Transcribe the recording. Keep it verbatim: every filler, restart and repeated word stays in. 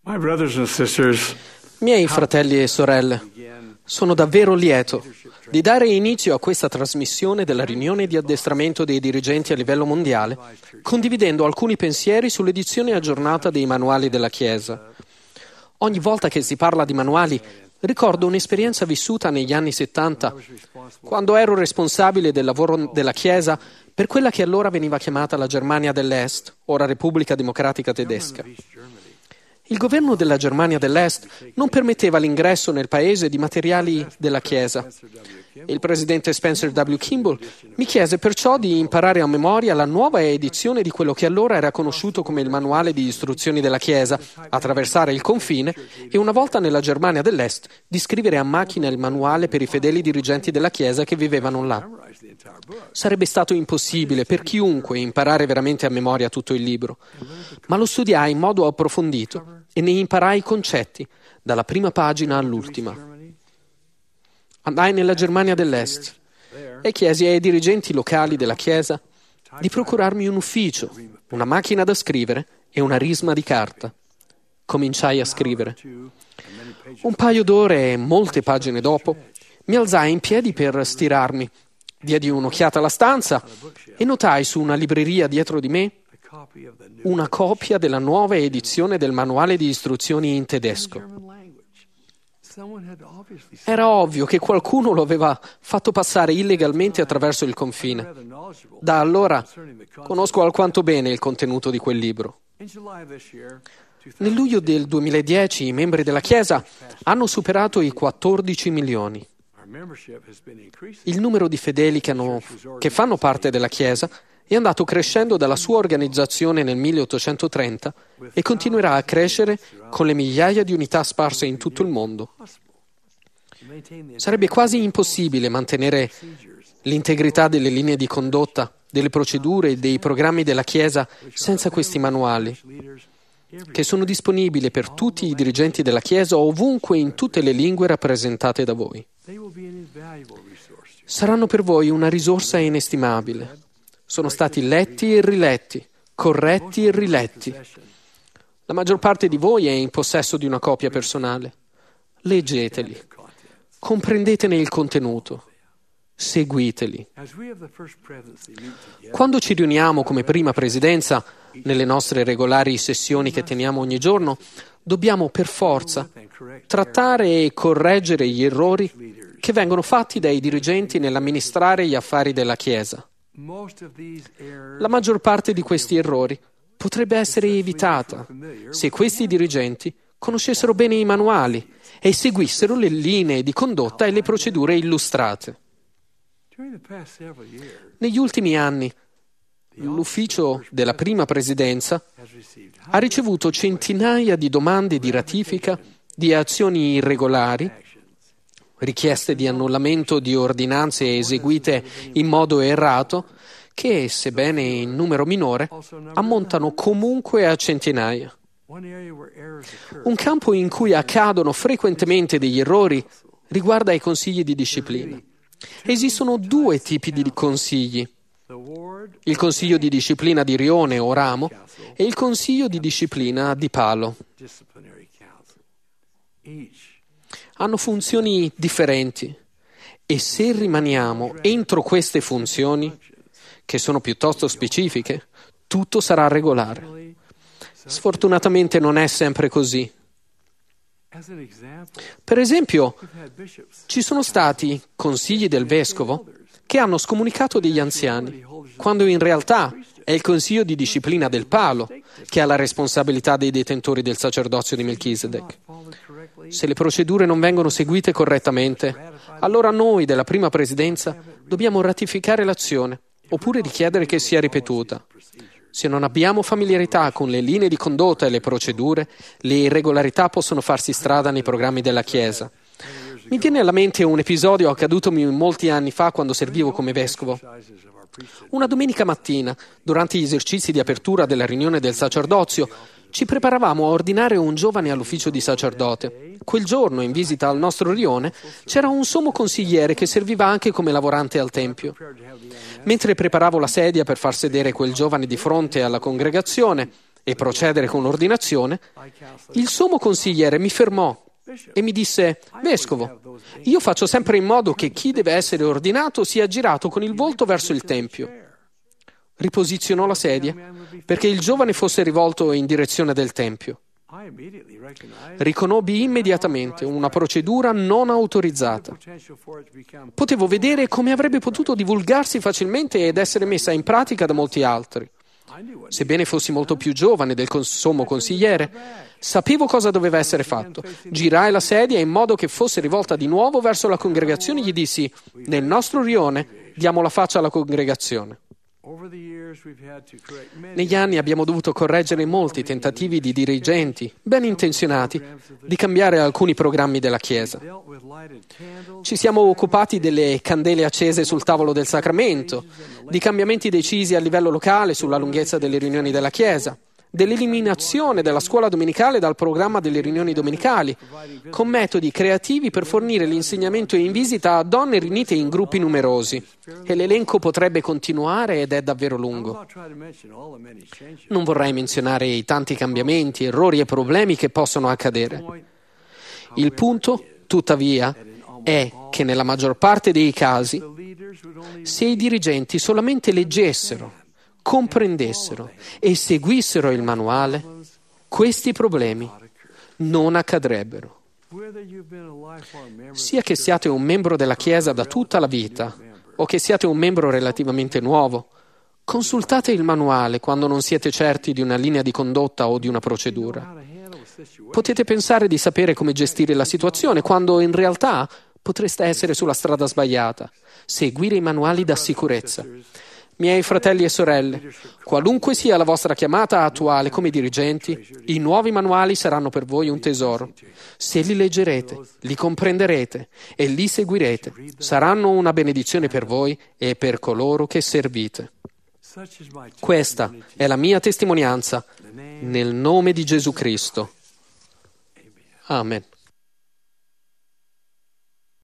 My brothers and sisters, Miei fratelli e sorelle, sono davvero lieto di dare inizio a questa trasmissione della riunione di addestramento dei dirigenti a livello mondiale, condividendo alcuni pensieri sull'edizione aggiornata dei manuali della Chiesa. Ogni volta che si parla di manuali, ricordo un'esperienza vissuta negli anni settanta, quando ero responsabile del lavoro della Chiesa per quella che allora veniva chiamata la Germania dell'Est, ora Repubblica Democratica Tedesca. Il governo della Germania dell'Est non permetteva l'ingresso nel paese di materiali della Chiesa. Il presidente Spencer W. Kimball mi chiese perciò di imparare a memoria la nuova edizione di quello che allora era conosciuto come il manuale di istruzioni della Chiesa, attraversare il confine e, una volta nella Germania dell'Est, di scrivere a macchina il manuale per i fedeli dirigenti della Chiesa che vivevano là. Sarebbe stato impossibile per chiunque imparare veramente a memoria tutto il libro, ma lo studiai in modo approfondito e ne imparai i concetti, dalla prima pagina all'ultima. Andai nella Germania dell'Est e chiesi ai dirigenti locali della Chiesa di procurarmi un ufficio, una macchina da scrivere e una risma di carta. Cominciai a scrivere. Un paio d'ore e molte pagine dopo mi alzai in piedi per stirarmi, diedi un'occhiata alla stanza e notai su una libreria dietro di me una copia della nuova edizione del manuale di istruzioni in tedesco. Era ovvio che qualcuno lo aveva fatto passare illegalmente attraverso il confine. Da allora conosco alquanto bene il contenuto di quel libro. Nel luglio del duemiladieci i membri della Chiesa hanno superato i quattordici milioni. Il numero di fedeli che, hanno, che fanno parte della Chiesa è andato crescendo dalla sua organizzazione nel milleottocentotrenta e continuerà a crescere con le migliaia di unità sparse in tutto il mondo. Sarebbe quasi impossibile mantenere l'integrità delle linee di condotta, delle procedure e dei programmi della Chiesa senza questi manuali, che sono disponibili per tutti i dirigenti della Chiesa ovunque in tutte le lingue rappresentate da voi. Saranno per voi una risorsa inestimabile. Sono stati letti e riletti, corretti e riletti. La maggior parte di voi è in possesso di una copia personale. Leggeteli, comprendetene il contenuto, seguiteli. Quando ci riuniamo come prima presidenza, nelle nostre regolari sessioni che teniamo ogni giorno, dobbiamo per forza trattare e correggere gli errori che vengono fatti dai dirigenti nell'amministrare gli affari della Chiesa. La maggior parte di questi errori potrebbe essere evitata se questi dirigenti conoscessero bene i manuali e seguissero le linee di condotta e le procedure illustrate. Negli ultimi anni, l'ufficio della prima presidenza ha ricevuto centinaia di domande di ratifica di azioni irregolari, richieste di annullamento di ordinanze eseguite in modo errato, che, sebbene in numero minore, ammontano comunque a centinaia. Un campo in cui accadono frequentemente degli errori riguarda i consigli di disciplina. Esistono due tipi di consigli: il consiglio di disciplina di rione o ramo e il consiglio di disciplina di palo. Hanno funzioni differenti e se rimaniamo entro queste funzioni, che sono piuttosto specifiche, tutto sarà regolare. Sfortunatamente non è sempre così. Per esempio, ci sono stati consigli del vescovo che hanno scomunicato degli anziani, quando in realtà è il consiglio di disciplina del palo che ha la responsabilità dei detentori del sacerdozio di Melchisedec. Se le procedure non vengono seguite correttamente, allora noi della prima presidenza dobbiamo ratificare l'azione oppure richiedere che sia ripetuta. Se non abbiamo familiarità con le linee di condotta e le procedure, le irregolarità possono farsi strada nei programmi della Chiesa. Mi viene alla mente un episodio accadutomi molti anni fa quando servivo come vescovo. Una domenica mattina, durante gli esercizi di apertura della riunione del sacerdozio, ci preparavamo a ordinare un giovane all'ufficio di sacerdote. Quel giorno, in visita al nostro rione, c'era un sommo consigliere che serviva anche come lavorante al tempio. Mentre preparavo la sedia per far sedere quel giovane di fronte alla congregazione, e procedere con l'ordinazione, il sommo consigliere mi fermò e mi disse: Vescovo, io faccio sempre in modo che chi deve essere ordinato sia girato con il volto verso il Tempio. Riposizionò la sedia perché il giovane fosse rivolto in direzione del Tempio. Riconobbi immediatamente una procedura non autorizzata. Potevo vedere come avrebbe potuto divulgarsi facilmente ed essere messa in pratica da molti altri. Sebbene fossi molto più giovane del sommo consigliere, sapevo cosa doveva essere fatto. Girai la sedia in modo che fosse rivolta di nuovo verso la congregazione e gli dissi: nel nostro rione diamo la faccia alla congregazione. Negli anni abbiamo dovuto correggere molti tentativi di dirigenti, ben intenzionati, di cambiare alcuni programmi della Chiesa. Ci siamo occupati delle candele accese sul tavolo del sacramento, di cambiamenti decisi a livello locale sulla lunghezza delle riunioni della Chiesa, dell'eliminazione della scuola domenicale dal programma delle riunioni domenicali, con metodi creativi per fornire l'insegnamento in visita a donne riunite in gruppi numerosi. E l'elenco potrebbe continuare ed è davvero lungo. Non vorrei menzionare i tanti cambiamenti, errori e problemi che possono accadere. Il punto, tuttavia, è che nella maggior parte dei casi, se i dirigenti solamente leggessero, comprendessero e seguissero il manuale, questi problemi non accadrebbero. Sia che siate un membro della Chiesa da tutta la vita o che siate un membro relativamente nuovo, consultate il manuale quando non siete certi di una linea di condotta o di una procedura. Potete pensare di sapere come gestire la situazione quando in realtà potreste essere sulla strada sbagliata. Seguire i manuali dà sicurezza. Miei fratelli e sorelle, qualunque sia la vostra chiamata attuale come dirigenti, i nuovi manuali saranno per voi un tesoro. Se li leggerete, li comprenderete e li seguirete, saranno una benedizione per voi e per coloro che servite. Questa è la mia testimonianza nel nome di Gesù Cristo. Amen.